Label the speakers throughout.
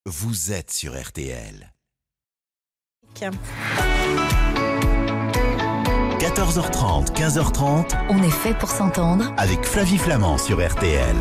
Speaker 1: vous êtes sur RTL. 14h30, 15h30.
Speaker 2: On est fait pour s'entendre.
Speaker 1: Avec Flavie Flamand sur RTL.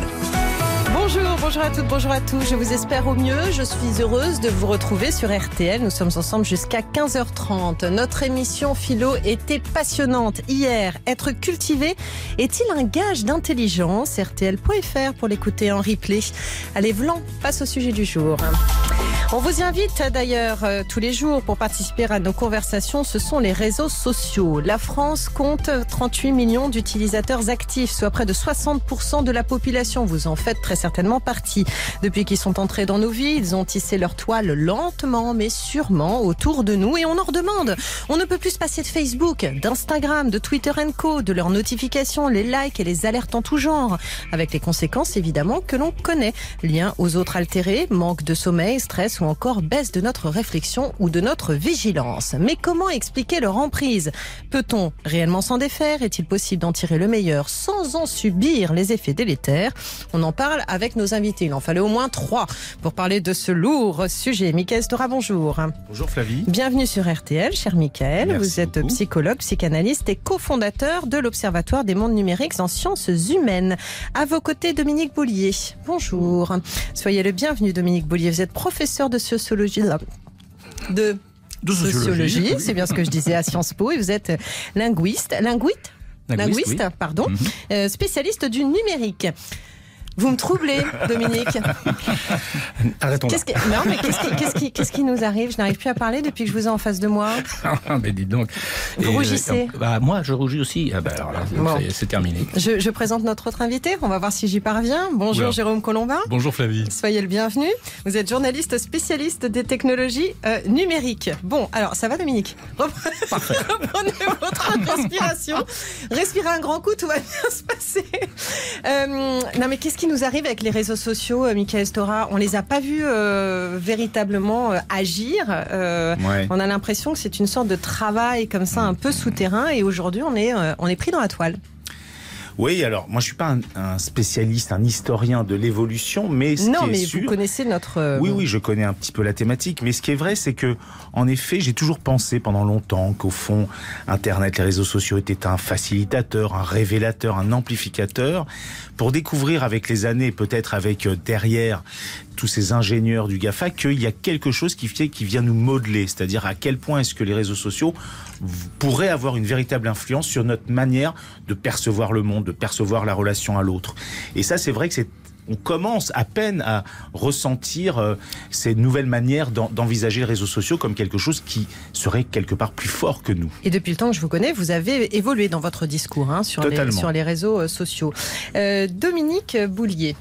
Speaker 3: Bonjour à toutes, bonjour à tous. Je vous espère au mieux. Je suis heureuse de vous retrouver sur RTL. Nous sommes ensemble jusqu'à 15h30. Notre émission philo était passionnante. Hier, être cultivé est-il un gage d'intelligence? RTL.fr pour l'écouter en replay. Allez, Vlan, passe au sujet du jour. On vous invite d'ailleurs tous les jours pour participer à nos conversations. Ce sont les réseaux sociaux. La France compte 38 millions d'utilisateurs actifs, soit près de 60% de la population. Vous en faites très certainement partie. Depuis qu'ils sont entrés dans nos vies, ils ont tissé leur toile lentement mais sûrement autour de nous et on en redemande. On ne peut plus se passer de Facebook, d'Instagram, de Twitter & Co, de leurs notifications, les likes et les alertes en tout genre. Avec les conséquences évidemment que l'on connaît. Liens aux autres altérés, manque de sommeil, stress ou encore baisse de notre réflexion ou de notre vigilance. Mais comment expliquer leur emprise? Peut-on réellement s'en défaire? Est-il possible d'en tirer le meilleur sans en subir les effets délétères? On en parle avec nos invités. Il en fallait au moins 3 pour parler de ce lourd sujet. Mickaël Stora, bonjour.
Speaker 4: Bonjour Flavie.
Speaker 3: Bienvenue sur RTL, cher Mickaël.
Speaker 4: Merci
Speaker 3: Vous êtes
Speaker 4: beaucoup.
Speaker 3: psychologue, psychanalyste et cofondateur de l'Observatoire des mondes numériques en sciences humaines. À vos côtés, Dominique Boulier. Bonjour. Soyez le bienvenu, Dominique Boulier. Vous êtes professeur de sociologie. De sociologie, c'est bien ce que je disais à Sciences Po. Et vous êtes linguiste,
Speaker 4: oui.
Speaker 3: pardon, spécialiste du numérique. Vous me troublez, Dominique.
Speaker 4: Arrêtons là.
Speaker 3: Qu'est-ce qui nous arrive? Je n'arrive plus à parler depuis que je vous ai en face de moi.
Speaker 4: Mais dites donc.
Speaker 3: Vous rougissez.
Speaker 4: Moi, je rougis aussi. Alors là,
Speaker 3: Bon.
Speaker 4: c'est terminé.
Speaker 3: Je présente notre autre invité. On va voir si j'y parviens. Bonjour,
Speaker 4: Oula.
Speaker 3: Jérôme Colombin.
Speaker 4: Bonjour Flavie.
Speaker 3: Soyez le bienvenu. Vous êtes journaliste spécialiste des technologies numériques. Bon, alors ça va, Dominique? Reprenez votre respiration. Respirez un grand coup, tout va bien se passer. Non, mais qu'est-ce qui nous arrive avec les réseaux sociaux, Mickaël Stora? On les a pas vus véritablement agir.
Speaker 4: Ouais.
Speaker 3: On a l'impression que c'est une sorte de travail comme ça, un peu souterrain. Et aujourd'hui, on est pris dans la toile.
Speaker 5: Oui, alors moi je suis pas un spécialiste, un historien de l'évolution, mais ce
Speaker 3: Non,
Speaker 5: qui est
Speaker 3: mais
Speaker 5: sûr,
Speaker 3: vous connaissez notre...
Speaker 5: oui, je connais un petit peu la thématique, mais ce qui est vrai, c'est que, en effet, j'ai toujours pensé pendant longtemps qu'au fond, Internet, les réseaux sociaux étaient un facilitateur, un révélateur, un amplificateur, pour découvrir avec les années, peut-être avec derrière tous ces ingénieurs du GAFA, qu'il y a quelque chose qui vient nous modeler, c'est-à-dire à quel point est-ce que les réseaux sociaux pourraient avoir une véritable influence sur notre manière de percevoir le monde, de percevoir la relation à l'autre. Et ça, c'est vrai que on commence à peine à ressentir ces nouvelles manières d'envisager les réseaux sociaux comme quelque chose qui serait quelque part plus fort que nous.
Speaker 3: Et depuis le temps que je vous connais, vous avez évolué dans votre discours sur les réseaux sociaux. Dominique Boulier.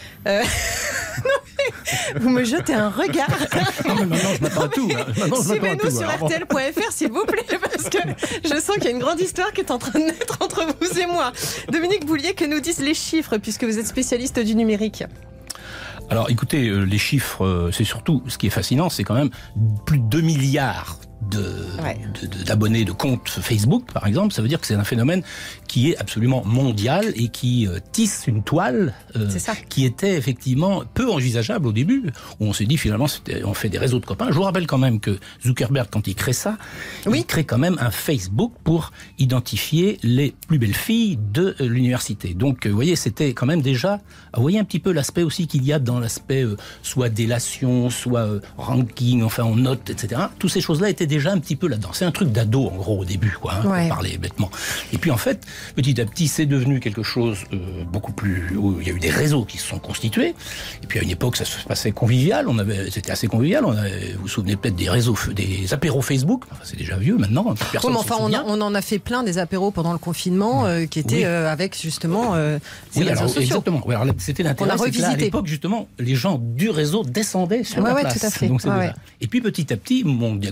Speaker 3: Vous me jetez un regard.
Speaker 4: Non, je m'attends à tout.
Speaker 3: Suivez-nous sur RTL.fr, s'il vous plaît, parce que je sens qu'il y a une grande histoire qui est en train de naître entre vous et moi. Dominique Boulier, que nous disent les chiffres, puisque vous êtes spécialiste du numérique?
Speaker 4: Alors écoutez, les chiffres, c'est surtout, ce qui est fascinant, c'est quand même plus de 2 milliards d'abonnés de comptes Facebook, par exemple. Ça veut dire que c'est un phénomène qui est absolument mondial et qui tisse une toile qui était effectivement peu envisageable au début, où on s'est dit finalement on fait des réseaux de copains. Je vous rappelle quand même que Zuckerberg, quand il crée ça, il crée quand même un Facebook pour identifier les plus belles filles de l'université. Donc vous voyez, c'était quand même déjà, vous voyez un petit peu l'aspect aussi qu'il y a dans l'aspect soit délation, soit ranking, enfin on note, etc. Toutes ces choses-là étaient déjà un petit peu là-dedans. C'est un truc d'ado en gros au début, pour parler bêtement. Et puis en fait, petit à petit, c'est devenu quelque chose beaucoup plus, où il y a eu des réseaux qui se sont constitués. Et puis à une époque, ça se passait convivial. C'était assez convivial. Vous vous souvenez peut-être des réseaux, des apéros Facebook. Enfin, c'est déjà vieux maintenant. Personne
Speaker 3: mais enfin, on en a fait plein des apéros pendant le confinement qui étaient avec justement ces réseaux sociaux.
Speaker 4: Exactement. Oui, alors, c'était l'intérêt. C'est que là, à l'époque, justement, les gens du réseau descendaient sur la place.
Speaker 3: Tout à fait.
Speaker 4: Donc, et puis petit à petit, mon diagnostic,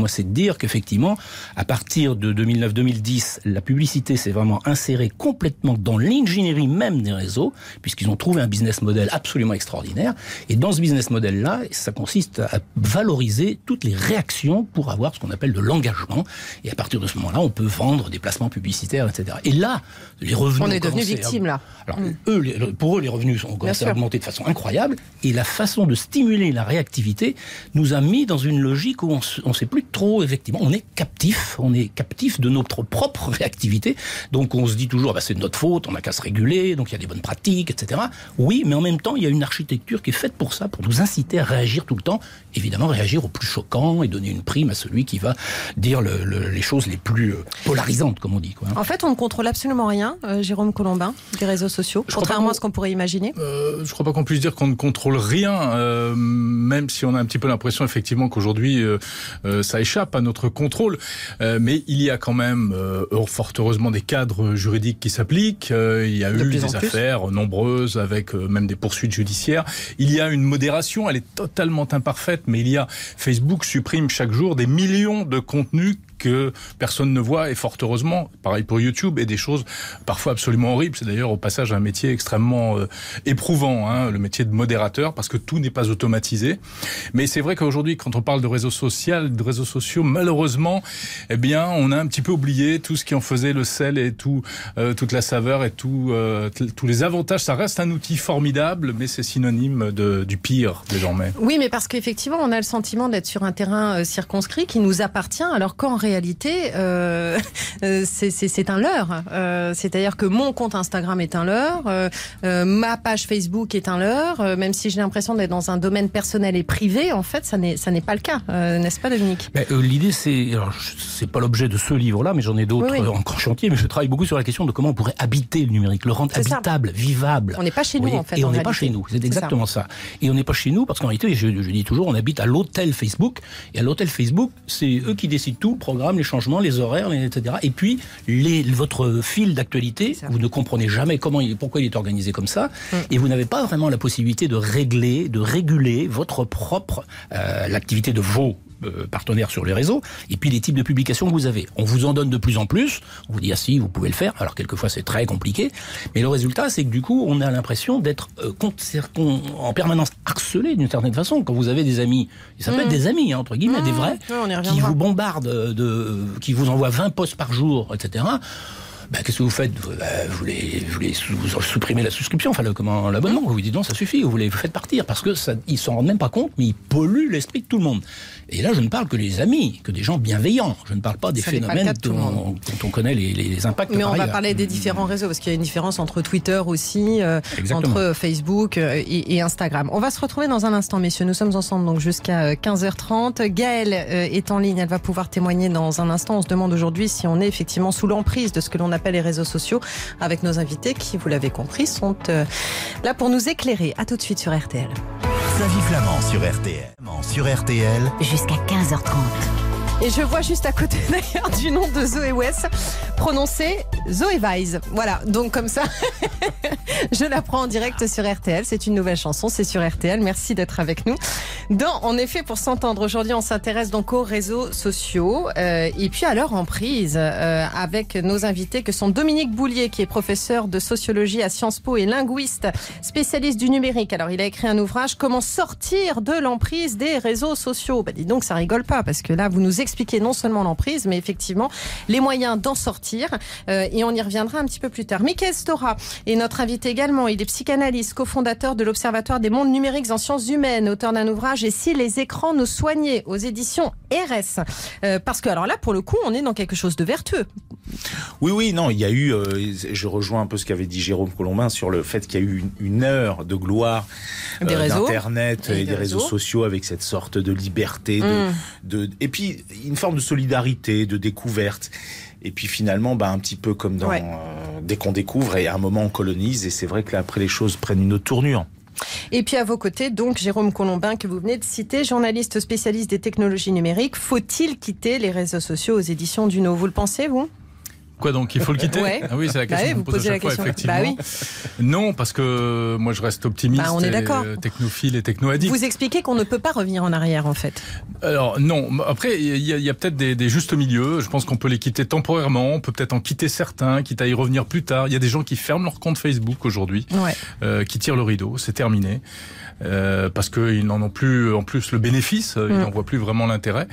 Speaker 4: moi, c'est de dire qu'effectivement, à partir de 2009-2010, la publicité s'est vraiment insérée complètement dans l'ingénierie même des réseaux, puisqu'ils ont trouvé un business model absolument extraordinaire. Et dans ce business model-là, ça consiste à valoriser toutes les réactions pour avoir ce qu'on appelle de l'engagement. Et à partir de ce moment-là, on peut vendre des placements publicitaires, etc. Et là, les revenus...
Speaker 3: On est devenus victimes, là.
Speaker 4: Alors, pour eux, les revenus ont commencé à augmenter de façon incroyable. Et la façon de stimuler la réactivité nous a mis dans une logique où on ne sait plus trop, effectivement, on est captif de notre propre réactivité. Donc on se dit toujours, c'est de notre faute, on n'a qu'à se réguler, donc il y a des bonnes pratiques, etc. Oui, mais en même temps, il y a une architecture qui est faite pour ça, pour nous inciter à réagir tout le temps. Évidemment, réagir au plus choquant et donner une prime à celui qui va dire les choses les plus polarisantes, comme on dit, quoi.
Speaker 3: En fait, on ne contrôle absolument rien, Jérôme Colombin, des réseaux sociaux, contrairement à ce qu'on pourrait imaginer.
Speaker 6: Je ne crois pas qu'on puisse dire qu'on ne contrôle rien, même si on a un petit peu l'impression, effectivement, qu'aujourd'hui, ça échappe à notre contrôle. Mais il y a quand même, fort heureusement, des cadres juridiques qui s'appliquent. Il y a eu des affaires nombreuses avec même des poursuites judiciaires. Il y a une modération, elle est totalement imparfaite, mais Facebook supprime chaque jour des millions de contenus que personne ne voit, et fort heureusement, pareil pour YouTube, et des choses parfois absolument horribles. C'est d'ailleurs au passage un métier extrêmement éprouvant, le métier de modérateur, parce que tout n'est pas automatisé. Mais c'est vrai qu'aujourd'hui, quand on parle de réseaux sociaux, malheureusement, on a un petit peu oublié tout ce qui en faisait le sel et toute la saveur et tous les avantages. Ça reste un outil formidable, mais c'est synonyme du pire désormais.
Speaker 3: Oui, mais parce qu'effectivement, on a le sentiment d'être sur un terrain circonscrit qui nous appartient, alors qu'en réalité, c'est un leurre. C'est-à-dire que mon compte Instagram est un leurre, ma page Facebook est un leurre, même si j'ai l'impression d'être dans un domaine personnel et privé, en fait, ça n'est pas le cas, n'est-ce pas, Dominique ?
Speaker 4: L'idée, c'est pas l'objet de ce livre-là, mais j'en ai d'autres en chantier, mais je travaille beaucoup sur la question de comment on pourrait habiter le numérique, le rendre habitable, vivable.
Speaker 3: On n'est pas chez nous, en fait.
Speaker 4: Et on n'est pas chez nous, c'est exactement ça. Et on n'est pas chez nous, parce qu'en réalité, je dis toujours, on habite à l'hôtel Facebook, et à l'hôtel Facebook, c'est eux qui décident tout, le programme, les changements, les horaires, etc. Et puis, votre fil d'actualité, vous ne comprenez jamais pourquoi il est organisé comme ça, et vous n'avez pas vraiment la possibilité de réguler votre propre, l'activité de vos partenaires sur les réseaux, et puis les types de publications que vous avez. On vous en donne de plus en plus, on vous dit si, vous pouvez le faire, alors quelquefois c'est très compliqué, mais le résultat c'est que du coup on a l'impression d'être en permanence harcelé d'une certaine façon. Quand vous avez des amis, ça peut être des amis, entre guillemets, des vrais, qui vous bombardent, qui vous envoient 20 posts par jour, etc. Qu'est-ce que vous faites ? Vous voulez supprimer la souscription, l'abonnement. Vous vous dites non, ça suffit, vous les faites partir, parce que ils s'en rendent même pas compte, mais ils polluent l'esprit de tout le monde. Et là, je ne parle que des amis, que des gens bienveillants. Je ne parle pas des phénomènes dont on connaît les impacts.
Speaker 3: Mais on va parler des différents réseaux, parce qu'il y a une différence entre Twitter aussi, entre Facebook et Instagram. On va se retrouver dans un instant, messieurs. Nous sommes ensemble donc jusqu'à 15h30. Gaëlle est en ligne, elle va pouvoir témoigner dans un instant. On se demande aujourd'hui si on est effectivement sous l'emprise de ce que l'on appelle les réseaux sociaux, avec nos invités qui, vous l'avez compris, sont là pour nous éclairer. À tout de suite sur RTL.
Speaker 1: Xavier Flamand sur RTL. Sur RTL.
Speaker 2: Jusqu'à 15h30.
Speaker 3: Et je vois juste à côté d'ailleurs du nom de Zoé Wes prononcé Zoé Weiss. Voilà, donc comme ça, je la prends en direct sur RTL. C'est une nouvelle chanson, c'est sur RTL. Merci d'être avec nous. En effet, pour s'entendre, aujourd'hui, on s'intéresse donc aux réseaux sociaux et puis à leur emprise avec nos invités que sont Dominique Boulier, qui est professeur de sociologie à Sciences Po et linguiste, spécialiste du numérique. Alors, il a écrit un ouvrage, Comment sortir de l'emprise des réseaux sociaux. Dis donc, ça rigole pas, parce que là, vous nous expliquer non seulement l'emprise, mais effectivement les moyens d'en sortir. Et on y reviendra un petit peu plus tard. Mickaël Stora est notre invité également. Il est psychanalyste, cofondateur de l'Observatoire des mondes numériques en sciences humaines, auteur d'un ouvrage « Et si les écrans nous soignaient » aux éditions RS. Parce que, alors là, pour le coup, on est dans quelque chose de vertueux.
Speaker 5: Oui, non, il y a eu, je rejoins un peu ce qu'avait dit Jérôme Colombin sur le fait qu'il y a eu une heure de gloire d'Internet et des réseaux sociaux, avec cette sorte de liberté, et puis une forme de solidarité, de découverte. Et puis finalement, un petit peu comme dans dès qu'on découvre, et à un moment on colonise, et c'est vrai que là après les choses prennent une autre tournure.
Speaker 3: Et puis à vos côtés, donc Jérôme Colombin, que vous venez de citer, journaliste spécialiste des technologies numériques. Faut-il quitter les réseaux sociaux aux éditions Duno ? Vous le pensez, vous ?
Speaker 6: Quoi donc, il faut le quitter?
Speaker 3: Ouais.
Speaker 6: Ah oui, c'est la question que vous posez à chaque fois, effectivement.
Speaker 3: Bah oui.
Speaker 6: Non, parce que moi je reste optimiste,
Speaker 3: on est d'accord.
Speaker 6: technophile et techno-addict.
Speaker 3: Vous expliquez qu'on ne peut pas revenir en arrière en fait.
Speaker 6: Alors non, après il y a peut-être des justes milieux. Je pense qu'on peut les quitter temporairement, on peut peut-être en quitter certains, quitte à y revenir plus tard. Il y a des gens qui ferment leur compte Facebook aujourd'hui, qui tirent le rideau, c'est terminé. Parce qu'ils n'en ont plus en plus le bénéfice, ils n'en voient plus vraiment l'intérêt.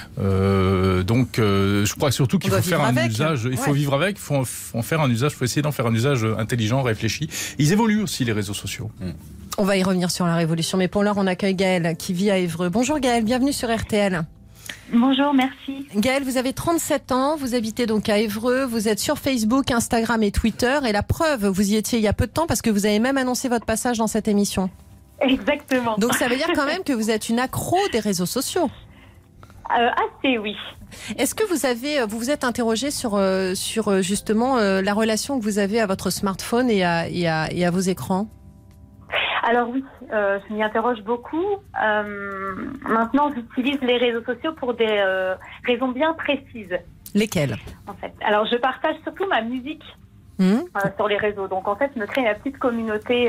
Speaker 6: Donc je crois surtout qu'il faut faire un usage, il faut vivre avec, il faut en faire un usage, il faut essayer d'en faire un usage intelligent, réfléchi. Ils évoluent aussi les réseaux sociaux.
Speaker 3: On va y revenir sur la révolution, mais pour l'heure on accueille Gaëlle qui vit à Évreux. Bonjour Gaëlle, bienvenue sur RTL.
Speaker 7: Bonjour, merci.
Speaker 3: Gaëlle, vous avez 37 ans, vous habitez donc à Évreux, vous êtes sur Facebook, Instagram et Twitter, et la preuve, vous y étiez il y a peu de temps parce que vous avez même annoncé votre passage dans cette émission.
Speaker 7: Exactement.
Speaker 3: Donc ça veut dire quand même que vous êtes une accro des réseaux sociaux.
Speaker 7: Assez, oui.
Speaker 3: Est-ce que vous vous êtes interrogé sur justement la relation que vous avez à votre smartphone et à vos écrans?
Speaker 7: Alors oui, je m'y interroge beaucoup. Maintenant, j'utilise les réseaux sociaux pour des raisons bien précises.
Speaker 3: Lesquelles?
Speaker 7: En fait, alors je partage surtout ma musique sur les réseaux. Donc en fait, je me crée une petite communauté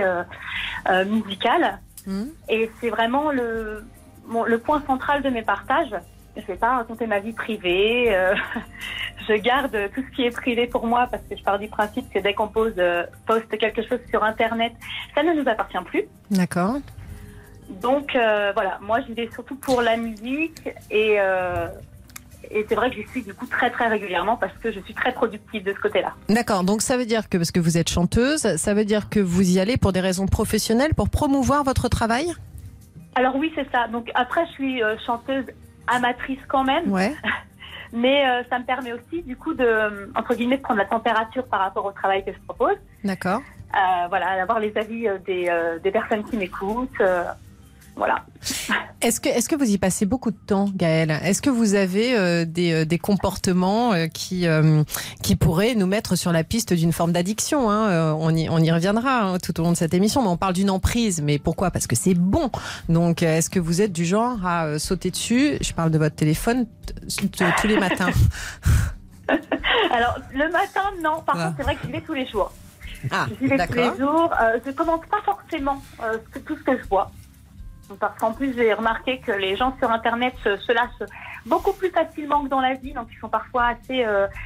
Speaker 7: musicale. Et c'est vraiment le point central de mes partages. Je ne vais pas raconter ma vie privée. Je garde tout ce qui est privé pour moi parce que je pars du principe que dès qu'on poste quelque chose sur Internet, ça ne nous appartient plus.
Speaker 3: D'accord.
Speaker 7: Donc voilà, moi j'y vais surtout pour la musique et c'est vrai que j'y suis du coup très très régulièrement parce que je suis très productive de ce côté-là.
Speaker 3: D'accord, donc ça veut dire que, parce que vous êtes chanteuse, ça veut dire que vous y allez pour des raisons professionnelles, pour promouvoir votre travail?
Speaker 7: Alors oui, c'est ça. Donc après, je suis chanteuse amatrice quand même.
Speaker 3: Ouais.
Speaker 7: Mais ça me permet aussi du coup de, entre guillemets, de prendre la température par rapport au travail que je propose. D'accord. Voilà, d'avoir les avis des personnes qui m'écoutent. Voilà.
Speaker 3: Est-ce que vous y passez beaucoup de temps, Gaëlle? Est-ce que vous avez des comportements qui pourraient nous mettre sur la piste d'une forme d'addiction, hein? On y reviendra tout au long de cette émission, mais on parle d'une emprise. Mais pourquoi? Parce que c'est bon. Donc, est-ce que vous êtes du genre à sauter dessus? Je parle de votre téléphone tous les matins.
Speaker 7: Alors, le matin, non. Par contre, c'est vrai que j'y vais tous les jours. J'y vais tous les jours. Je commente pas forcément tout ce que je vois. Parce qu'en plus, j'ai remarqué que les gens sur Internet se lâchent beaucoup plus facilement que dans la vie. Donc, ils sont parfois assez,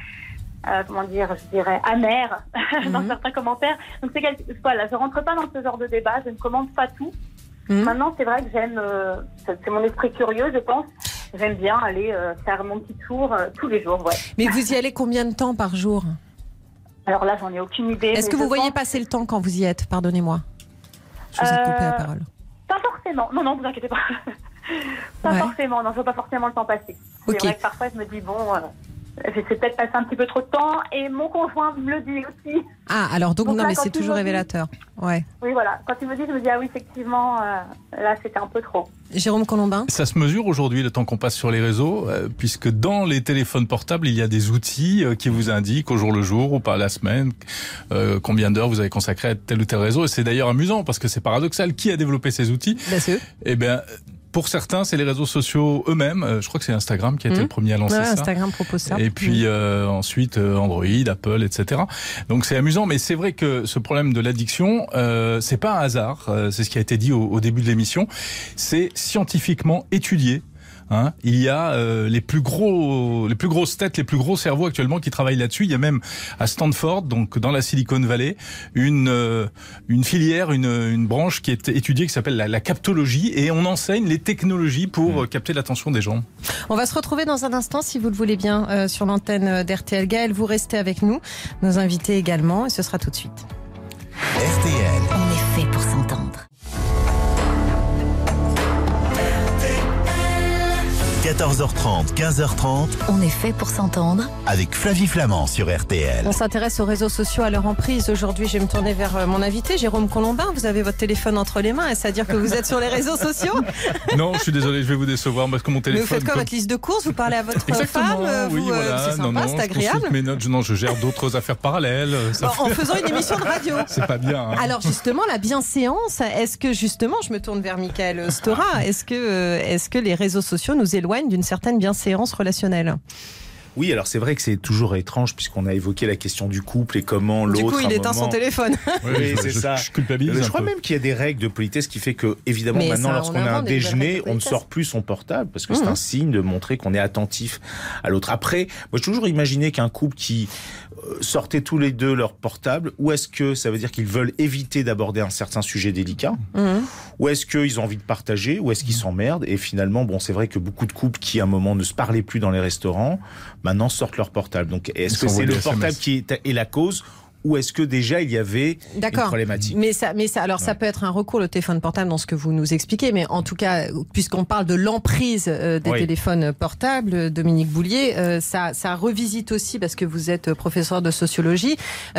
Speaker 7: je dirais, amers dans certains commentaires. Donc, voilà, je rentre pas dans ce genre de débat. Je ne commente pas tout. Maintenant, c'est vrai que j'aime, c'est mon esprit curieux, je pense. J'aime bien aller faire mon petit tour tous les jours, ouais.
Speaker 3: Mais vous y allez combien de temps par jour?
Speaker 7: Alors là, j'en ai aucune idée.
Speaker 3: Est-ce que vous voyez passer le temps quand vous y êtes? Pardonnez-moi. Je vous ai coupé la parole.
Speaker 7: Pas forcément. Non, vous inquiétez pas. Pas forcément. Non, je vois pas forcément le temps passer. C'est vrai que parfois, je me dis, j'ai peut-être passé un petit peu trop de temps et mon conjoint me le dit aussi.
Speaker 3: Ah, alors donc non, là, mais c'est toujours révélateur. Ouais.
Speaker 7: Oui, voilà. Quand il me dit, je me dis, ah oui, effectivement, là, c'était un peu trop.
Speaker 3: Jérôme Colombin?
Speaker 6: Ça se mesure aujourd'hui, le temps qu'on passe sur les réseaux, puisque dans les téléphones portables, il y a des outils qui vous indiquent au jour le jour ou par la semaine combien d'heures vous avez consacré à tel ou tel réseau. Et c'est d'ailleurs amusant parce que c'est paradoxal. Qui a développé ces outils? Eh bien, pour certains, c'est les réseaux sociaux eux-mêmes. Je crois que c'est Instagram qui a été le premier à lancer ça.
Speaker 3: Instagram propose ça.
Speaker 6: Et puis ensuite Android, Apple, etc. Donc c'est amusant, mais c'est vrai que ce problème de l'addiction, c'est pas un hasard. C'est ce qui a été dit au début de l'émission. C'est scientifiquement étudié. Il y a les plus grosses têtes, les plus gros cerveaux actuellement qui travaillent là-dessus. Il y a même à Stanford, donc dans la Silicon Valley, une filière, une branche qui est étudiée qui s'appelle la captologie, et on enseigne les technologies pour capter l'attention des gens.
Speaker 3: On va se retrouver dans un instant, si vous le voulez bien, sur l'antenne d'RTL. Gaëlle, vous restez avec nous, nos invités également, et ce sera tout de suite.
Speaker 1: RTL.
Speaker 2: On est fait pour s'entendre.
Speaker 1: 14h30, 15h30.
Speaker 2: On est fait pour s'entendre.
Speaker 1: Avec Flavie Flamand sur RTL.
Speaker 3: On s'intéresse aux réseaux sociaux, à leur emprise. Aujourd'hui, je vais me tourner vers mon invité, Jérôme Colombin. Vous avez votre téléphone entre les mains. Est-ce à dire que vous êtes sur les réseaux sociaux?
Speaker 6: Non, je suis désolé, je vais vous décevoir parce que mon téléphone...
Speaker 3: Mais vous faites quoi, votre liste de courses? Vous parlez à votre femme?
Speaker 6: Oui, voilà.
Speaker 3: C'est sympa, c'est agréable.
Speaker 6: Mes notes, je gère d'autres affaires parallèles.
Speaker 3: En faisant une émission de radio.
Speaker 6: C'est pas bien.
Speaker 3: Alors justement, la bienséance, est-ce que justement, je me tourne vers Michael Stora, est-ce que les réseaux sociaux nous éloignent d'une certaine bienséance relationnelle?
Speaker 5: Oui, alors c'est vrai que c'est toujours étrange puisqu'on a évoqué la question du couple et comment l'autre...
Speaker 3: Du coup, il éteint son téléphone.
Speaker 5: Oui, c'est ça.
Speaker 6: Je culpabilise.
Speaker 5: Je crois même qu'il y a des règles de politesse qui fait que, évidemment,
Speaker 3: mais
Speaker 5: maintenant, lorsqu'on a un déjeuner, on ne sort plus son portable parce que c'est un signe de montrer qu'on est attentif à l'autre. Après, moi, j'ai toujours imaginé qu'un couple qui sortait tous les deux leur portable, ou est-ce que ça veut dire qu'ils veulent éviter d'aborder un certain sujet délicat, ou est-ce qu'ils ont envie de partager, ou est-ce qu'ils s'emmerdent, et finalement, bon, c'est vrai que beaucoup de couples qui, à un moment, ne se parlaient plus dans les restaurants, maintenant sortent leur portable. Donc, est-ce que c'est le portable qui est la cause, ou est-ce que déjà il y avait une problématique ?
Speaker 3: Mais ça, ça peut être un recours, le téléphone portable, dans ce que vous nous expliquez, mais en tout cas, puisqu'on parle de l'emprise des téléphones portables, Dominique Boulier, ça revisite aussi, parce que vous êtes professeur de sociologie,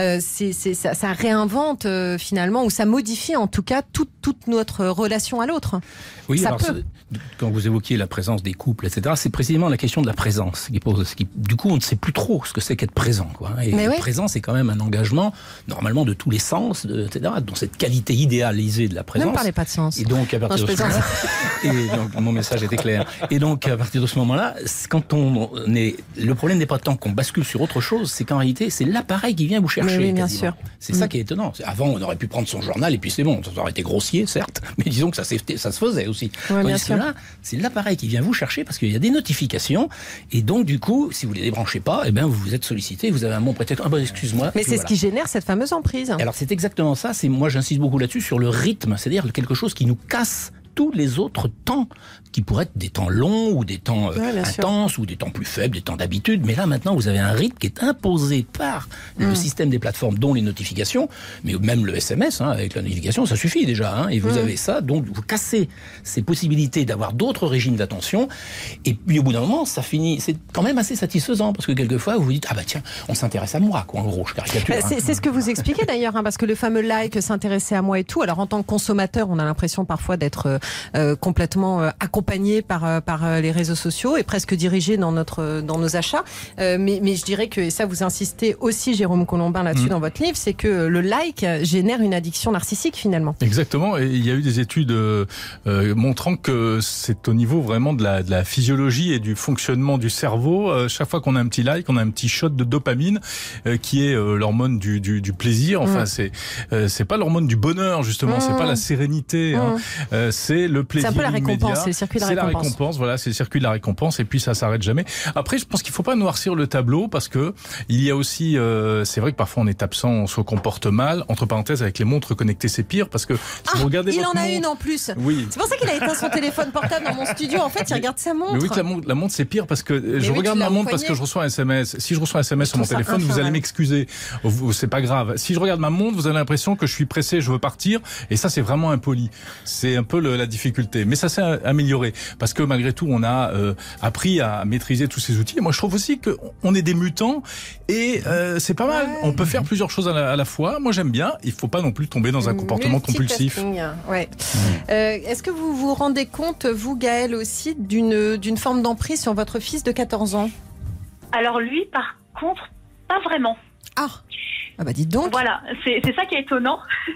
Speaker 3: ça réinvente finalement, ou ça modifie en tout cas toute notre relation à l'autre.
Speaker 4: Oui,
Speaker 3: ça
Speaker 4: alors,
Speaker 3: peut.
Speaker 4: Quand vous évoquiez la présence des couples, etc., c'est précisément la question de la présence qui pose. Du coup, on ne sait plus trop ce que c'est qu'être présent, quoi. Et être présent, c'est quand même un engagement, normalement, de tous les sens, etc., dont cette qualité idéalisée de la présence.
Speaker 3: Ne me parlez pas de sens.
Speaker 4: Et donc, à partir de ce moment-là, et donc, mon message était clair. Et donc, à partir de ce moment-là, quand on est, le problème n'est pas tant qu'on bascule sur autre chose, c'est qu'en réalité, c'est l'appareil qui vient vous chercher.
Speaker 3: Oui, bien sûr.
Speaker 4: C'est ça qui est étonnant. Avant, on aurait pu prendre son journal et puis c'est bon. Ça aurait été grossier, certes, mais disons que ça se faisait aussi.
Speaker 3: Ouais, bien sûr.
Speaker 4: Là, c'est l'appareil qui vient vous chercher parce qu'il y a des notifications et donc du coup, si vous les débranchez pas, eh ben vous êtes sollicité, vous avez un bon prétexte. Ah ben excuse-moi.
Speaker 3: Mais c'est ce qui génère cette fameuse emprise.
Speaker 4: Alors c'est exactement ça. Moi j'insiste beaucoup là-dessus sur le rythme, c'est-à-dire quelque chose qui nous casse tous les autres temps qui pourraient être des temps longs ou des temps intenses ou des temps plus faibles, des temps d'habitude. Mais là, maintenant, vous avez un rythme qui est imposé par le système des plateformes, dont les notifications, mais même le SMS, avec la notification, ça suffit déjà. Et vous avez ça, donc vous cassez ces possibilités d'avoir d'autres régimes d'attention. Et puis au bout d'un moment, ça finit. C'est quand même assez satisfaisant parce que quelquefois, vous vous dites, ah bah tiens, on s'intéresse à moi, quoi. En gros, je caricature.
Speaker 3: C'est ce que vous expliquez d'ailleurs, parce que le fameux like, s'intéresser à moi et tout. Alors en tant que consommateur, on a l'impression parfois d'être complètement accompagné par les réseaux sociaux et presque dirigé dans nos achats. Mais je dirais que, et ça vous insistez aussi, Jérôme Colombin, là-dessus dans votre livre, c'est que le like génère une addiction narcissique finalement.
Speaker 6: Exactement, et il y a eu des études montrant que c'est au niveau vraiment de la physiologie et du fonctionnement du cerveau. Chaque fois qu'on a un petit like, on a un petit shot de dopamine qui est l'hormone du plaisir. Enfin, c'est pas l'hormone du bonheur justement, c'est pas la sérénité, c'est le plaisir.
Speaker 3: C'est un peu la
Speaker 6: récompense,
Speaker 3: c'est le circuit de la récompense.
Speaker 6: C'est la récompense, voilà, c'est le circuit de la récompense et puis ça s'arrête jamais. Après, je pense qu'il faut pas noircir le tableau parce que il y a aussi, c'est vrai que parfois on est absent, on se comporte mal. Entre parenthèses, avec les montres connectées, c'est pire parce que si vous regardez
Speaker 3: il
Speaker 6: votre
Speaker 3: en a
Speaker 6: montre,
Speaker 3: une en plus.
Speaker 6: Oui.
Speaker 3: C'est pour ça qu'il a éteint son téléphone portable dans mon studio. En fait, il regarde sa montre.
Speaker 6: Mais oui, que la montre c'est pire parce que je regarde ma montre parce que je reçois un SMS. Si je reçois un SMS sur mon téléphone, vous allez m'excuser. C'est pas grave. Si je regarde ma montre, vous avez l'impression que je suis pressé, je veux partir. Et ça, c'est vraiment impoli. C'est un peu la difficulté. Mais ça s'est amélioré parce que malgré tout, on a appris à maîtriser tous ces outils. Et moi, je trouve aussi qu'on est des mutants et c'est pas mal. On peut faire plusieurs choses à la fois. Moi, j'aime bien. Il faut pas non plus tomber dans un comportement compulsif.
Speaker 3: Ouais. Est-ce que vous vous rendez compte, vous, Gaëlle, aussi d'une forme d'emprise sur votre fils de 14 ans ?
Speaker 7: Alors lui, par contre, pas vraiment.
Speaker 3: Ah bah dites donc.
Speaker 7: Voilà, c'est ça qui est étonnant.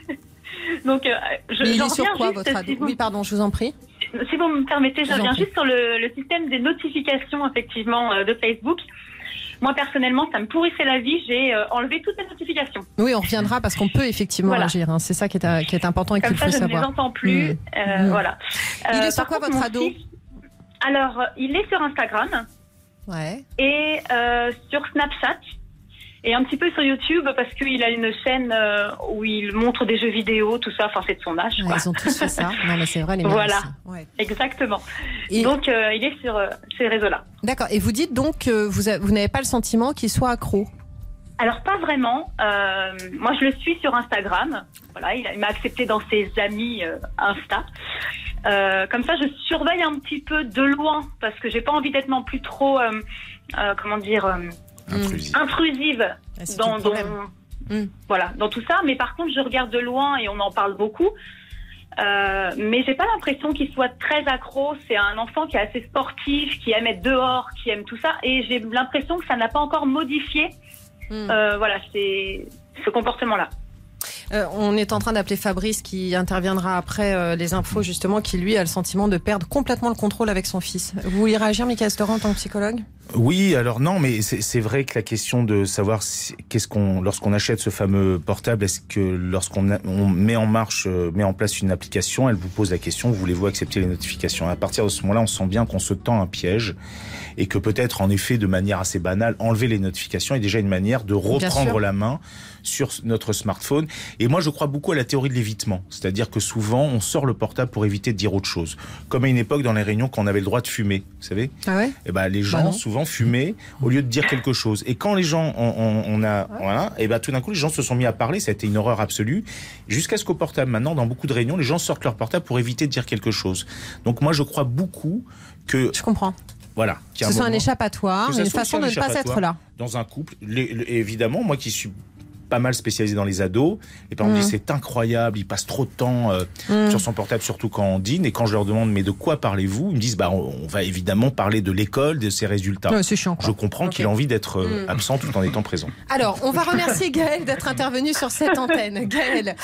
Speaker 7: Donc,
Speaker 3: il est sur quoi votre ado ? Oui, pardon, je vous en prie.
Speaker 7: Si vous me permettez, je reviens juste sur le système des notifications, effectivement, de Facebook. Moi, personnellement, ça me pourrissait la vie. J'ai enlevé toutes les notifications.
Speaker 3: Oui, on reviendra parce qu'on peut effectivement agir. C'est ça qui est important et qu'il faut savoir.
Speaker 7: Comme ça, je ne les entends plus. Voilà.
Speaker 3: Il est sur quoi, votre ado ?
Speaker 7: Alors, il est sur Instagram.
Speaker 3: Ouais.
Speaker 7: Et sur Snapchat. Et un petit peu sur YouTube parce qu'il a une chaîne où il montre des jeux vidéo, tout ça. Enfin, c'est de son âge.
Speaker 3: Ouais, ils ont tous fait ça. Non, mais c'est vrai, les miens
Speaker 7: voilà,
Speaker 3: aussi. Ouais.
Speaker 7: Exactement. Et donc, il est sur ces réseaux-là.
Speaker 3: D'accord. Et vous dites donc que vous n'avez pas le sentiment qu'il soit accro ?
Speaker 7: Alors, pas vraiment. Moi, je le suis sur Instagram. Voilà, il m'a accepté dans ses amis Insta. Comme ça, je surveille un petit peu de loin parce que j'ai pas envie d'être non plus trop, intrusive dans tout ça. Mais par contre, je regarde de loin et on en parle beaucoup. Mais j'ai pas l'impression qu'il soit très accro. C'est un enfant qui est assez sportif, qui aime être dehors, qui aime tout ça. Et j'ai l'impression que ça n'a pas encore modifié c'est ce comportement-là.
Speaker 3: On est en train d'appeler Fabrice qui interviendra après les infos justement, qui lui a le sentiment de perdre complètement le contrôle avec son fils. Vous voulez réagir, Mickaël Storan, en tant que psychologue ?
Speaker 5: Oui, alors non, mais c'est vrai que la question de savoir lorsqu'on achète ce fameux portable, est-ce que lorsqu'on on met en place une application, elle vous pose la question, voulez-vous accepter les notifications? À partir de ce moment-là, on sent bien qu'on se tend un piège et que peut-être, en effet, de manière assez banale, enlever les notifications est déjà une manière de reprendre la main sur notre smartphone. Et moi, je crois beaucoup à la théorie de l'évitement. C'est-à-dire que souvent, on sort le portable pour éviter de dire autre chose. Comme à une époque, dans les réunions, quand on avait le droit de fumer, vous savez. Ah ouais? Et ben, les gens, souvent, fumaient au lieu de dire quelque chose. Et quand les gens, voilà, et ben, tout d'un coup, les gens se sont mis à parler. Ça a été une horreur absolue. Jusqu'à ce qu'au portable, maintenant, dans beaucoup de réunions, les gens sortent leur portable pour éviter de dire quelque chose. Donc, moi, je crois beaucoup que...
Speaker 3: Je comprends.
Speaker 5: Voilà.
Speaker 3: Ce soit un échappatoire, une façon de ne pas être là.
Speaker 5: Dans un couple, évidemment, moi qui suis pas mal spécialisé dans les ados, les parents me disent c'est incroyable, il passe trop de temps sur son portable, surtout quand on dîne, et quand je leur demande mais de quoi parlez-vous, ils me disent on va évidemment parler de l'école, de ses résultats.
Speaker 3: Ouais, c'est chiant, quoi.
Speaker 5: Je comprends qu'il a envie d'être absent tout en étant présent.
Speaker 3: Alors, on va remercier Gaël d'être intervenu sur cette antenne. Gaël,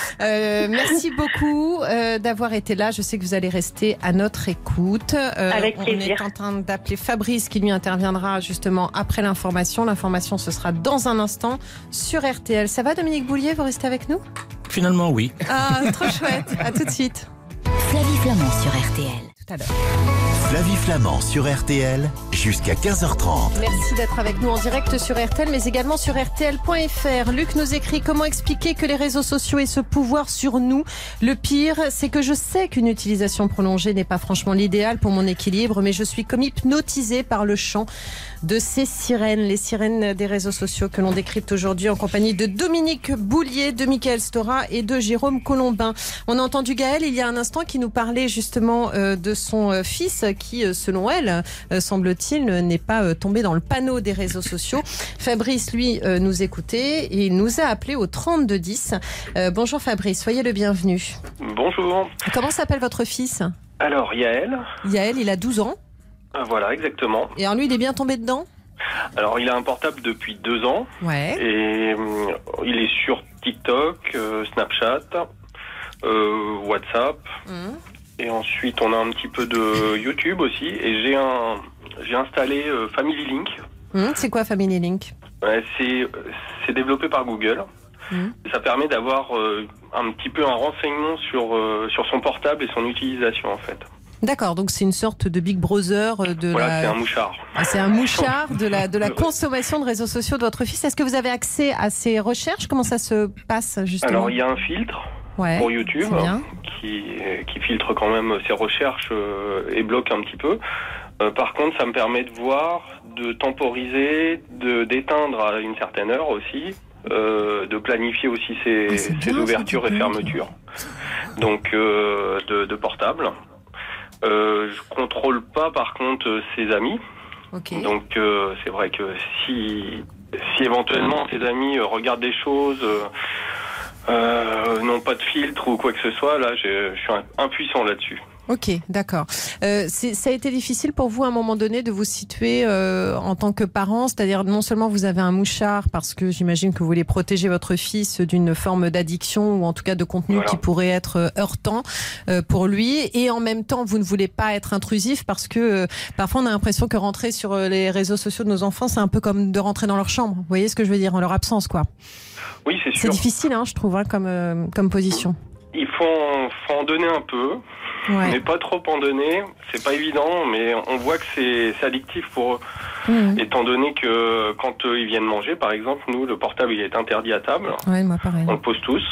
Speaker 3: merci beaucoup d'avoir été là. Je sais que vous allez rester à notre écoute.
Speaker 7: Avec plaisir.
Speaker 3: On est en train d'appeler Fabrice qui lui interviendra justement après l'information. L'information, ce sera dans un instant sur RTL. Ça va, Dominique Boulier, vous restez avec nous?
Speaker 4: Finalement, oui.
Speaker 3: Ah, trop chouette. À tout de suite.
Speaker 2: Flavie Flamand sur RTL.
Speaker 3: Tout à l'heure.
Speaker 1: Flavie Flamand sur RTL, jusqu'à 15h30.
Speaker 3: Merci d'être avec nous en direct sur RTL, mais également sur RTL.fr. Luc nous écrit: comment expliquer que les réseaux sociaux aient ce pouvoir sur nous? Le pire, c'est que je sais qu'une utilisation prolongée n'est pas franchement l'idéal pour mon équilibre, mais je suis comme hypnotisée par le chant de ces sirènes, les sirènes des réseaux sociaux que l'on décrypte aujourd'hui en compagnie de Dominique Boulier, de Mickaël Stora et de Jérôme Colombin. On a entendu Gaël il y a un instant qui nous parlait justement de son fils qui, selon elle, semble-t-il, n'est pas tombé dans le panneau des réseaux sociaux. Fabrice, lui, nous écoutait et il nous a appelé au 3210. Bonjour Fabrice, soyez le bienvenu.
Speaker 8: Bonjour.
Speaker 3: Comment s'appelle votre fils?
Speaker 8: Alors, Yaël.
Speaker 3: Yaël, il a 12 ans.
Speaker 8: Voilà, exactement.
Speaker 3: Et alors lui, il est bien tombé dedans?
Speaker 8: Alors, il a un portable depuis 2 ans.
Speaker 3: Ouais.
Speaker 8: Et il est sur TikTok, Snapchat, WhatsApp. Et ensuite, on a un petit peu de YouTube aussi. Et j'ai installé Family Link.
Speaker 3: C'est quoi Family Link?
Speaker 8: Ouais, c'est développé par Google. Ça permet d'avoir un petit peu un renseignement sur son portable et son utilisation, en fait.
Speaker 3: D'accord, donc c'est une sorte de Big Brother
Speaker 8: c'est un mouchard.
Speaker 3: C'est un mouchard de la consommation de réseaux sociaux de votre fils. Est-ce que vous avez accès à ses recherches? Comment ça se passe justement?
Speaker 8: Alors il y a un filtre pour YouTube qui filtre quand même ses recherches et bloque un petit peu. Par contre, ça me permet de voir, de temporiser, d'éteindre à une certaine heure aussi, de planifier aussi ses ouvertures et fermetures. Donc de portable. Je contrôle pas par contre ses amis. Okay. Donc c'est vrai que si éventuellement ses amis regardent des choses, n'ont pas de filtre ou quoi que ce soit, là je suis impuissant là-dessus.
Speaker 3: Ok, d'accord. Ça a été difficile pour vous à un moment donné de vous situer en tant que parent, c'est-à-dire non seulement vous avez un mouchard parce que j'imagine que vous voulez protéger votre fils d'une forme d'addiction ou en tout cas de contenu qui pourrait être heurtant pour lui, et en même temps vous ne voulez pas être intrusif parce que parfois on a l'impression que rentrer sur les réseaux sociaux de nos enfants c'est un peu comme de rentrer dans leur chambre. Vous voyez ce que je veux dire, en leur absence quoi.
Speaker 8: Oui, c'est sûr.
Speaker 3: C'est difficile, je trouve, comme position.
Speaker 8: Il faut en donner un peu. Ouais. Mais pas trop en donner, c'est pas évident, mais on voit que c'est addictif pour eux. Étant donné que quand ils viennent manger, par exemple, nous, le portable, il est interdit à table.
Speaker 3: Ouais, moi pareil.
Speaker 8: On le pose tous.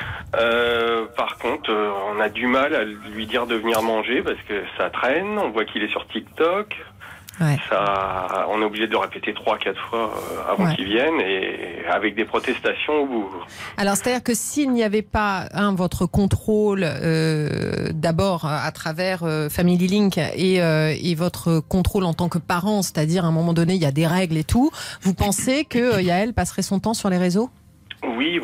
Speaker 8: Par contre, on a du mal à lui dire de venir manger parce que ça traîne, on voit qu'il est sur TikTok. Ouais. Ça, on est obligé de le répéter 3-4 fois avant qu'il vienne, et avec des protestations au bout.
Speaker 3: Alors, c'est-à-dire que s'il n'y avait pas votre contrôle d'abord à travers Family Link et votre contrôle en tant que parent, c'est-à-dire à un moment donné il y a des règles et tout, vous pensez que Yaël passerait son temps sur les réseaux? Oui,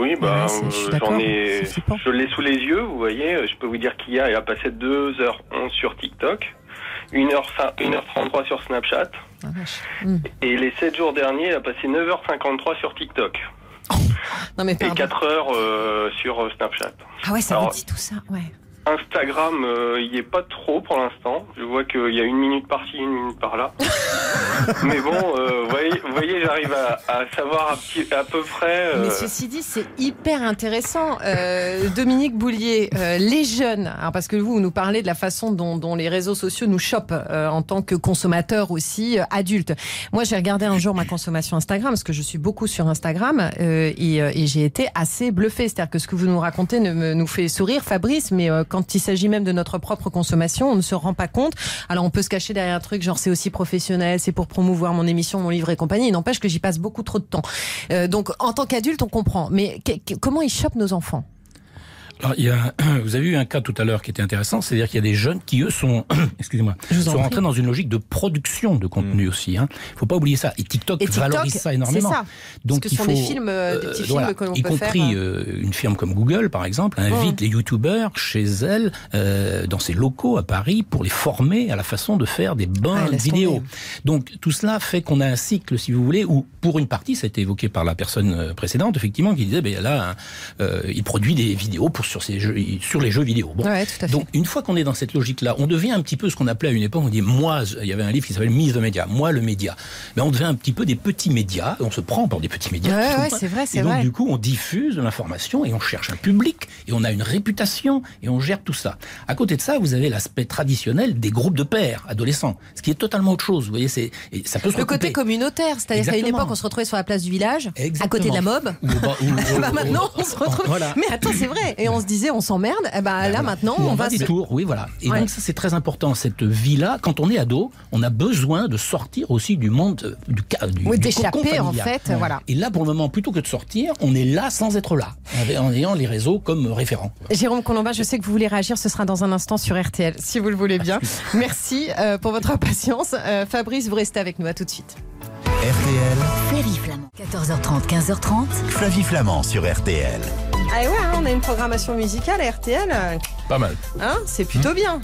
Speaker 8: je l'ai sous les yeux, vous voyez, je peux vous dire qu'il a passé 2h11 sur TikTok. 1h33 sur Snapchat. Et les 7 jours derniers, il a passé 9h53 sur TikTok.
Speaker 3: Non mais
Speaker 8: et 4 heures sur Snapchat.
Speaker 3: Ah ouais, ça vous dit tout ça, ouais.
Speaker 8: Instagram, il n'y est pas trop pour l'instant. Je vois qu'il y a 1 minute par-ci, 1 minute par-là. Mais bon, vous voyez, j'arrive à savoir à peu près...
Speaker 3: Mais ceci dit, c'est hyper intéressant. Dominique Boulier, les jeunes, alors parce que vous nous parlez de la façon dont les réseaux sociaux nous chopent en tant que consommateurs aussi, adultes. Moi, j'ai regardé un jour ma consommation Instagram, parce que je suis beaucoup sur Instagram, et j'ai été assez bluffée. C'est-à-dire que ce que vous nous racontez nous fait sourire, Fabrice, mais quand il s'agit même de notre propre consommation, on ne se rend pas compte. Alors on peut se cacher derrière un truc genre c'est aussi professionnel, c'est pour promouvoir mon émission, mon livre et compagnie. Il n'empêche que j'y passe beaucoup trop de temps. Donc en tant qu'adulte, on comprend. Mais comment ils chopent nos enfants ?
Speaker 4: Alors, vous avez eu un cas tout à l'heure qui était intéressant, c'est-à-dire qu'il y a des jeunes qui, eux, sont rentrés dans une logique de production de contenu aussi. Hein. Faut pas oublier ça. Et TikTok valorise ça énormément.
Speaker 3: C'est ça.
Speaker 4: Donc,
Speaker 3: parce que ce sont des petits films que l'on peut faire.
Speaker 4: Y compris une firme comme Google, par exemple, invite les youtubeurs chez elle, dans ses locaux à Paris, pour les former à la façon de faire des bonnes vidéos. Donc, tout cela fait qu'on a un cycle, si vous voulez, où, pour une partie, ça a été évoqué par la personne précédente, effectivement, qui disait, là, il produit des vidéos sur les jeux vidéo. Bon.
Speaker 3: Ouais, tout à fait.
Speaker 4: Donc, une fois qu'on est dans cette logique-là, on devient un petit peu ce qu'on appelait à une époque, on dit, il y avait un livre qui s'appelle Mise de médias, moi le média. Mais on devient un petit peu des petits médias, on se prend pour des petits médias.
Speaker 3: Ouais, c'est vrai, c'est vrai.
Speaker 4: Donc, du coup, on diffuse de l'information et on cherche un public et on a une réputation et on gère tout ça. À côté de ça, vous avez l'aspect traditionnel des groupes de pères adolescents, ce qui est totalement autre chose. Vous voyez, et ça peut se recouper.
Speaker 3: Le côté communautaire, c'est-à-dire qu'à une époque, on se retrouvait sur la place du village, à côté de la mob. Maintenant, on se retrouve. Voilà. Mais attends, c'est vrai. Et on se disait, on s'emmerde. Là, maintenant, on va
Speaker 4: des tours. Oui, voilà. Et donc, ça, c'est très important. Cette vie-là, quand on est ado, on a besoin de sortir aussi du monde,
Speaker 3: d'échapper, en fait. Voilà.
Speaker 4: Et là, pour le moment, plutôt que de sortir, on est là sans être là, en ayant les réseaux comme référents.
Speaker 3: Jérôme Colombin, je sais que vous voulez réagir. Ce sera dans un instant sur RTL, si vous le voulez bien. Merci pour votre patience. Fabrice, vous restez avec nous. À tout de suite.
Speaker 1: RTL.
Speaker 2: Flavie Flamand. 14h30, 15h30.
Speaker 1: Flavie Flamand sur RTL.
Speaker 3: Ah ouais, on a une programmation musicale à RTL.
Speaker 6: Pas mal.
Speaker 3: C'est plutôt bien.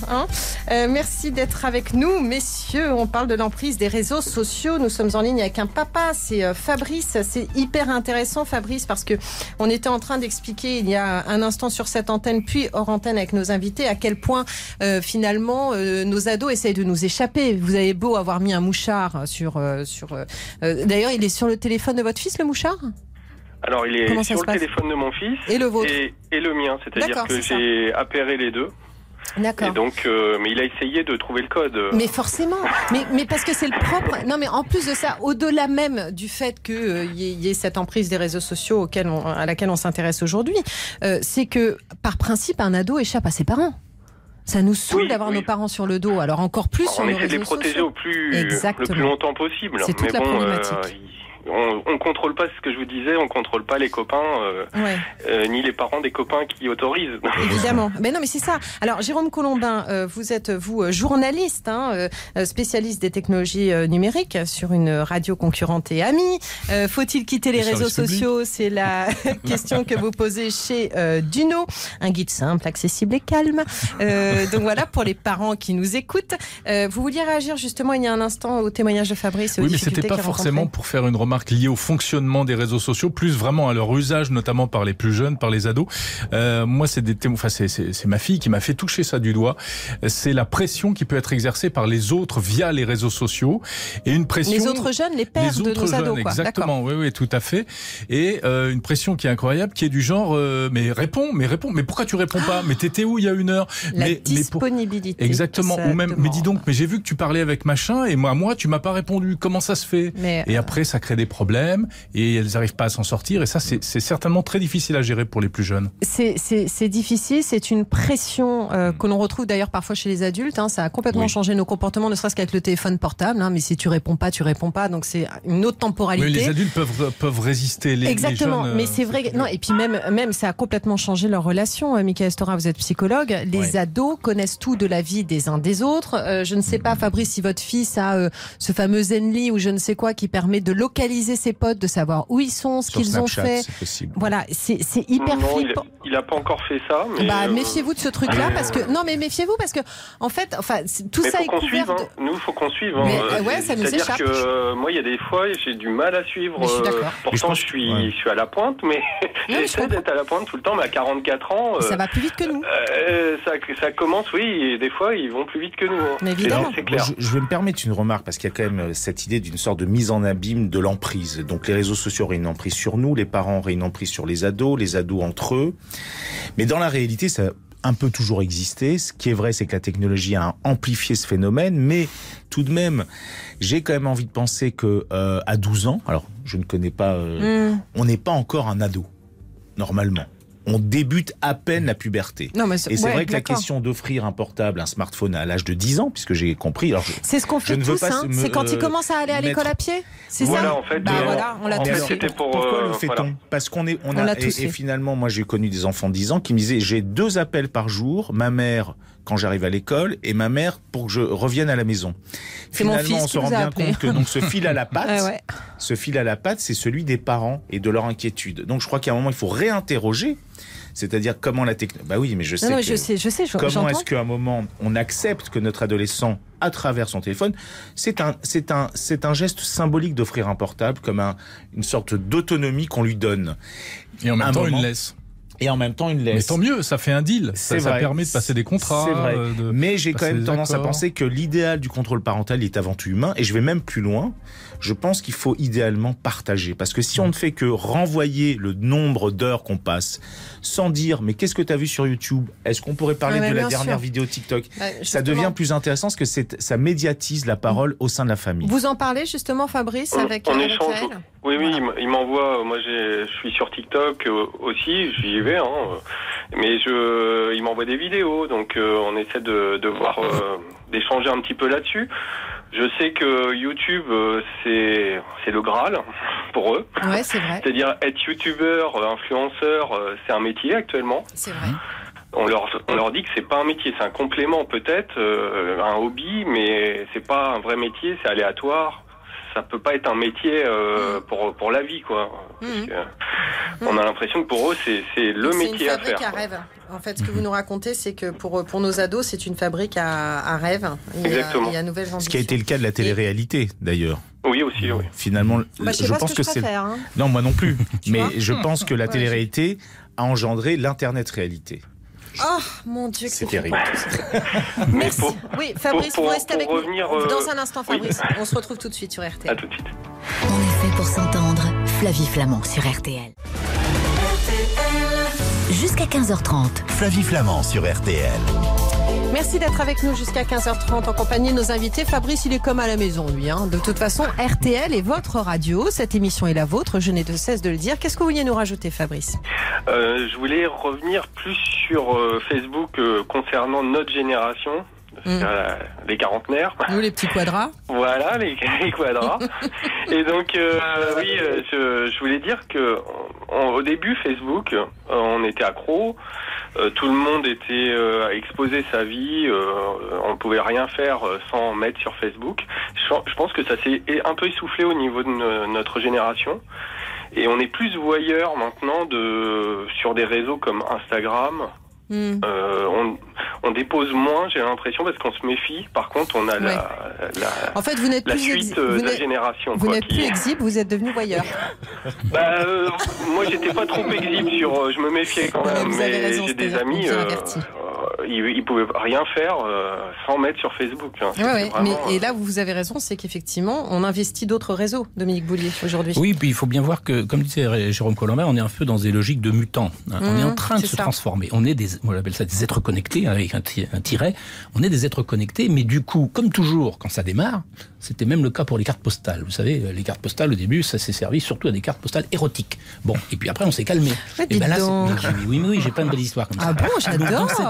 Speaker 3: Merci d'être avec nous, messieurs. On parle de l'emprise des réseaux sociaux. Nous sommes en ligne avec un papa, c'est Fabrice. C'est hyper intéressant, Fabrice, parce que on était en train d'expliquer il y a un instant sur cette antenne, puis hors antenne avec nos invités, à quel point finalement nos ados essayent de nous échapper. Vous avez beau avoir mis un mouchard sur. D'ailleurs, il est sur le téléphone de votre fils, le mouchard ?
Speaker 8: Alors, il est sur le téléphone de mon fils
Speaker 3: et le vôtre
Speaker 8: et le mien, c'est-à-dire que j'ai appairé les deux.
Speaker 3: D'accord.
Speaker 8: Et donc, mais il a essayé de trouver le code.
Speaker 3: Mais forcément, mais parce que c'est le propre. Non, mais en plus de ça, au-delà même du fait qu'il y ait cette emprise des réseaux sociaux à laquelle on s'intéresse aujourd'hui, c'est que par principe, un ado échappe à ses parents. Ça nous saoule d'avoir nos parents sur le dos, alors encore plus sur les réseaux sociaux.
Speaker 8: On essaie de les protéger le plus longtemps possible.
Speaker 3: C'est toute la problématique.
Speaker 8: On contrôle pas ce que je vous disais, on contrôle pas les copains, ni les parents des copains qui autorisent.
Speaker 3: Évidemment. Mais non, mais c'est ça. Alors, Jérôme Colombin, vous êtes, journaliste, spécialiste des technologies numériques sur une radio concurrente et amie. Faut-il quitter les réseaux sociaux? C'est la question que vous posez chez Duno. Un guide simple, accessible et calme. Donc voilà, pour les parents qui nous écoutent. Vous vouliez réagir justement il y a un instant au témoignage de Fabrice.
Speaker 6: Oui, mais c'était pas forcément pour faire une remarque liée au fonctionnement des réseaux sociaux, plus vraiment à leur usage, notamment par les plus jeunes, par les ados. Moi, c'est ma fille qui m'a fait toucher ça du doigt. C'est la pression qui peut être exercée par les autres via les réseaux sociaux, et une pression.
Speaker 3: Les autres jeunes, les pères de nos ados, quoi.
Speaker 6: Exactement. Oui, tout à fait. Et une pression qui est incroyable, qui est du genre, mais réponds, mais pourquoi tu réponds pas? Mais t'étais où il y a une heure?
Speaker 3: Disponibilité.
Speaker 6: Exactement. Ou même, mais dis donc, mais j'ai vu que tu parlais avec machin, et moi, tu m'as pas répondu. Comment ça se fait? Et après, ça crée des problèmes et elles n'arrivent pas à s'en sortir, et ça c'est certainement très difficile à gérer pour les plus jeunes.
Speaker 3: C'est difficile, c'est une pression que l'on retrouve d'ailleurs parfois chez les adultes, ça a complètement changé nos comportements, ne serait-ce qu'avec le téléphone portable, mais si tu réponds pas, donc c'est une autre temporalité.
Speaker 6: Oui, les adultes peuvent résister,
Speaker 3: exactement,
Speaker 6: les jeunes,
Speaker 3: mais c'est vrai, non, et puis même ça a complètement changé leur relation. Michael Stora, vous êtes psychologue, les ados connaissent tout de la vie des uns des autres. Je ne sais pas, Fabrice, si votre fils a ce fameux Zenly ou je ne sais quoi qui permet de localiser localiser ses potes, de savoir où ils sont, ce qu'ils ont fait.
Speaker 5: C'est possible.
Speaker 3: Voilà, c'est hyper flippant.
Speaker 8: Il n'a pas encore fait ça. Mais
Speaker 3: méfiez-vous de ce truc-là parce que méfiez-vous parce que en fait, tout ça est couvert.
Speaker 8: Nous, il faut qu'on suive.
Speaker 3: Ça nous échappe.
Speaker 8: C'est-à-dire que moi, il y a des fois, j'ai du mal à suivre. Pourtant, je suis à la pointe, mais j'essaie d'être à la pointe tout le temps. Mais à 44 ans,
Speaker 3: ça va plus vite que nous.
Speaker 8: Ça commence, oui, et des fois, ils vont plus vite que nous.
Speaker 3: Mais évidemment.
Speaker 8: C'est clair.
Speaker 5: Je vais me permettre une remarque parce qu'il y a quand même cette idée d'une sorte de mise en abîme de l'emprise. Donc les réseaux sociaux auraient une emprise sur nous, les parents auraient une emprise sur les ados entre eux. Mais dans la réalité, ça a un peu toujours existé. Ce qui est vrai, c'est que la technologie a amplifié ce phénomène, mais tout de même, j'ai quand même envie de penser que à 12 ans, alors je ne connais pas, on n'est pas encore un ado, normalement. On débute à peine la puberté. Et c'est vrai que la question d'offrir un portable, un smartphone à l'âge de 10 ans, puisque j'ai compris...
Speaker 3: C'est ce qu'on fait tous, c'est quand il commence à aller à l'école à pied. C'est ça.
Speaker 8: En fait,
Speaker 3: on l'a tous fait.
Speaker 5: Pourquoi le fait-on ? Parce qu'on a et finalement, moi j'ai connu des enfants de 10 ans qui me disaient, j'ai 2 appels par jour, ma mère quand j'arrive à l'école et ma mère pour que je revienne à la maison. Finalement, on se rend bien compte que donc ce fil à la patte, c'est celui des parents et de leur inquiétude. Donc je crois qu'à un moment, il faut réinterroger. C'est-à-dire comment la technologie... Bah oui, mais je sais. Comment est-ce qu'à un moment, on accepte que notre adolescent, à travers son téléphone, c'est un geste symbolique d'offrir un portable comme une sorte d'autonomie qu'on lui donne.
Speaker 6: Et en même temps, une laisse. Mais tant mieux, ça fait un deal. Ça permet de passer des contrats.
Speaker 5: C'est vrai. Mais j'ai quand même tendance à penser que l'idéal du contrôle parental est avant tout humain. Et je vais même plus loin. Je pense qu'il faut idéalement partager. Parce que si on ne fait que renvoyer le nombre d'heures qu'on passe, sans dire, mais qu'est-ce que tu as vu sur YouTube ? Est-ce qu'on pourrait parler de la dernière vidéo TikTok ? Ça devient plus intéressant parce que ça médiatise la parole au sein de la famille.
Speaker 3: Vous en parlez justement, Fabrice, avec
Speaker 8: Yael ? Oui, il m'envoie. Moi, je suis sur TikTok aussi, j'y vais. Mais il m'envoie des vidéos, donc on essaie de voir, d'échanger un petit peu là-dessus. Je sais que YouTube, c'est le Graal pour eux.
Speaker 3: Ouais, c'est vrai.
Speaker 8: C'est-à-dire être youtubeur, influenceur, c'est un métier actuellement.
Speaker 3: C'est vrai.
Speaker 8: On leur dit que c'est pas un métier, c'est un complément peut-être, un hobby, mais c'est pas un vrai métier, c'est aléatoire. Ça peut pas être un métier pour la vie, quoi. On a l'impression que pour eux, c'est le métier à faire.
Speaker 3: C'est une fabrique à rêve. En fait, ce que vous nous racontez, c'est que pour nos ados, c'est une fabrique à rêve.
Speaker 8: Exactement.
Speaker 3: Il y a nouvelles ambitions.
Speaker 5: Ce qui a été le cas de la télé-réalité, d'ailleurs.
Speaker 8: Oui, aussi, oui.
Speaker 5: Finalement,
Speaker 3: je pense que c'est...
Speaker 5: Non, moi non plus. Mais je pense que la télé-réalité a engendré l'Internet-réalité.
Speaker 3: Oh mon Dieu,
Speaker 5: c'est terrible.
Speaker 3: Merci. Oui, Fabrice, vous restez avec nous. Dans un instant, Fabrice. On se retrouve tout de suite sur RTL.
Speaker 8: À tout de suite.
Speaker 2: On est fait pour s'entendre. Flavie Flamand sur RTL. Jusqu'à 15h30.
Speaker 1: Flavie Flamand sur RTL.
Speaker 3: Merci d'être avec nous jusqu'à 15h30 en compagnie de nos invités. Fabrice, il est comme à la maison, lui. De toute façon, RTL est votre radio. Cette émission est la vôtre. Je n'ai de cesse de le dire. Qu'est-ce que vous vouliez nous rajouter, Fabrice ?
Speaker 8: Je voulais revenir plus sur Facebook concernant notre génération. Les quarantenaires.
Speaker 3: Nous, les petits quadras.
Speaker 8: Voilà, les quadras. Et donc, je voulais dire que au début, Facebook, on était accro. Tout le monde était exposé sa vie. On ne pouvait rien faire sans mettre sur Facebook. Je pense que ça s'est un peu essoufflé au niveau de notre génération. Et on est plus voyeur maintenant sur des réseaux comme Instagram. On dépose moins, j'ai l'impression, parce qu'on se méfie. Par contre, on a
Speaker 3: en fait, vous n'êtes
Speaker 8: la
Speaker 3: plus
Speaker 8: suite de la génération.
Speaker 3: Vous n'êtes plus exhibe, vous êtes devenu voyeur.
Speaker 8: Moi, j'étais pas trop exhibe je me méfiais quand même. Mais j'ai des amis, ils pouvaient rien faire sans mettre sur Facebook.
Speaker 3: Et là, vous avez raison, c'est qu'effectivement, on investit d'autres réseaux, Dominique Boulier, aujourd'hui.
Speaker 4: Oui, puis il faut bien voir que, comme disait Jérôme Colombin, on est un peu dans des logiques de mutants. On est en train de se transformer. On est moi j'appelle ça des êtres connectés, avec un tiret. On est des êtres connectés, mais du coup, comme toujours, quand ça démarre, c'était même le cas pour les cartes postales. Vous savez, les cartes postales, au début, ça s'est servi surtout à des cartes postales érotiques. Bon, et puis après, on s'est calmé.
Speaker 3: Oui,
Speaker 4: j'ai plein de belles histoires comme ça.
Speaker 3: Ah bon, j'adore.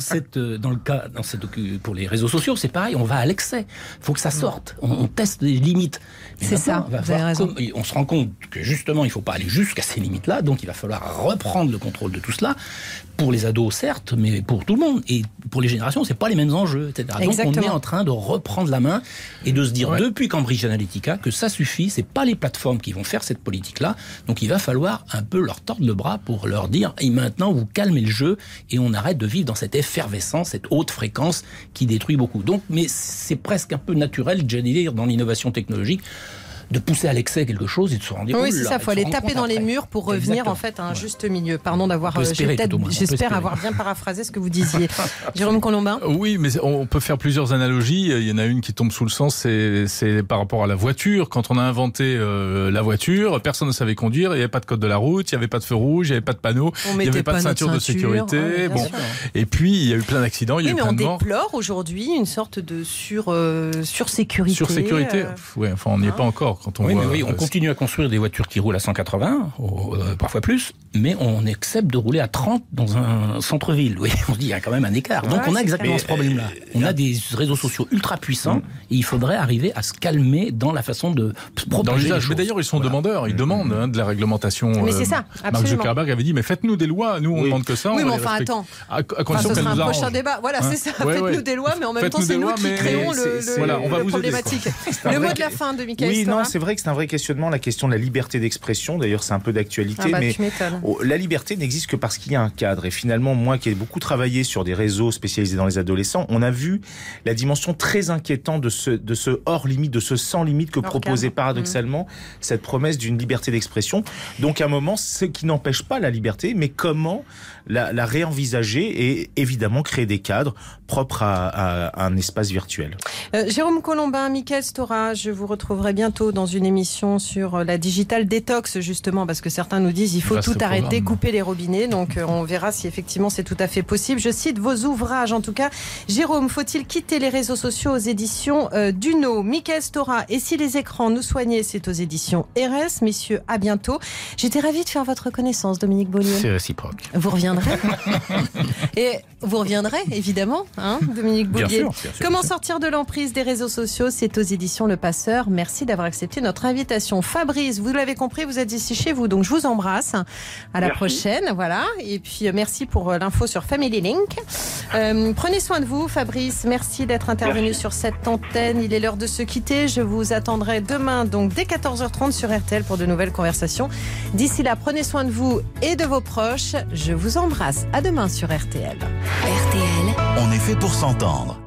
Speaker 4: pour les réseaux sociaux, c'est pareil, on va à l'excès. Il faut que ça sorte. On teste les limites. Mais
Speaker 3: c'est ça, vous avez raison.
Speaker 4: On se rend compte que justement, il ne faut pas aller jusqu'à ces limites-là, donc il va falloir reprendre le contrôle de tout cela. Pour les ados, certes, mais pour tout le monde. Et pour les générations, c'est pas les mêmes enjeux, etc.
Speaker 3: Exactement.
Speaker 4: Donc on est en train de reprendre la main et de se dire, depuis Cambridge Analytica, que ça suffit, c'est pas les plateformes qui vont faire cette politique-là. Donc il va falloir un peu leur tordre le bras pour leur dire, et maintenant vous calmez le jeu et on arrête de vivre dans cette effervescence, cette haute fréquence qui détruit beaucoup. Donc, mais c'est presque un peu naturel, j'allais dire, dans l'innovation technologique, de pousser à l'excès quelque chose et de se rendre compte.
Speaker 3: Oui, c'est ça, il faut aller taper dans les murs pour revenir en fait à un juste milieu. Pardon d'avoir, j'espère avoir bien paraphrasé ce que vous disiez. Jérôme Colombin.
Speaker 6: Oui, mais on peut faire plusieurs analogies. Il y en a une qui tombe sous le sens, c'est par rapport à la voiture. Quand on a inventé la voiture, personne ne savait conduire, il n'y avait pas de code de la route, il n'y avait pas de feu rouge, il n'y avait pas de panneau, il n'y avait pas de ceinture de sécurité. Et puis il y a eu plein d'accidents, il y a eu plein de morts.
Speaker 3: On déplore aujourd'hui une sorte de sursécurité.
Speaker 6: Sursécurité, enfin on n'y est pas encore.
Speaker 4: On continue à construire des voitures qui roulent à 180, parfois plus, mais on accepte de rouler à 30 dans un centre-ville. Oui, on se dit, il y a quand même un écart. Donc on a exactement ce problème-là. On a des réseaux sociaux ultra puissants et il faudrait arriver à se calmer dans la façon de propager les choses.
Speaker 6: Mais d'ailleurs, ils sont demandeurs, ils demandent de la réglementation.
Speaker 3: Mais c'est ça, absolument.
Speaker 6: Mark Zuckerberg avait dit, mais faites-nous des lois, nous on ne demande que ça.
Speaker 3: Oui, mais enfin attends,
Speaker 6: ce
Speaker 3: sera un prochain débat. Voilà, c'est ça, faites-nous des lois, mais en même temps c'est nous qui créons le problématique. Le mot de la fin de Michael Stora.
Speaker 5: Oui, non, c'est vrai que c'est un vrai questionnement, la question de la liberté d'expression. D'ailleurs, c'est un peu d'actualité, mais la liberté n'existe que parce qu'il y a un cadre. Et finalement, moi qui ai beaucoup travaillé sur des réseaux spécialisés dans les adolescents, on a vu la dimension très inquiétante de ce hors limite, de ce sans limite que proposait paradoxalement cette promesse d'une liberté d'expression. Donc à un moment, ce qui n'empêche pas la liberté, mais comment la réenvisager et évidemment créer des cadres propres à un espace virtuel.
Speaker 3: Jérôme Colombin, Michael Stora, je vous retrouverai bientôt dans une émission sur la digital détox, justement, parce que certains nous disent il faut tout arrêter, couper les robinets. Donc on verra si effectivement c'est tout à fait possible. Je cite vos ouvrages, en tout cas. Jérôme, faut-il quitter les réseaux sociaux aux éditions Duno? Michael Stora, et si les écrans nous soignaient, c'est aux éditions RS. Messieurs, à bientôt. J'étais ravie de faire votre connaissance, Dominique Beaulieu.
Speaker 4: C'est réciproque.
Speaker 3: Vous reviendrez. Et vous reviendrez, évidemment, Dominique Beaulieu. Bien sûr. Comment sortir de l'emprise des réseaux sociaux? C'est aux éditions Le Passeur. Merci d'avoir accepté notre invitation. Fabrice, vous l'avez compris, vous êtes ici chez vous, donc je vous embrasse. À la prochaine, voilà. Et puis merci pour l'info sur Family Link. Prenez soin de vous, Fabrice. Merci d'être intervenu sur cette antenne. Il est l'heure de se quitter. Je vous attendrai demain, donc dès 14h30 sur RTL pour de nouvelles conversations. D'ici là, prenez soin de vous et de vos proches. Je vous embrasse. À demain sur RTL.
Speaker 2: RTL.
Speaker 1: On est fait pour s'entendre.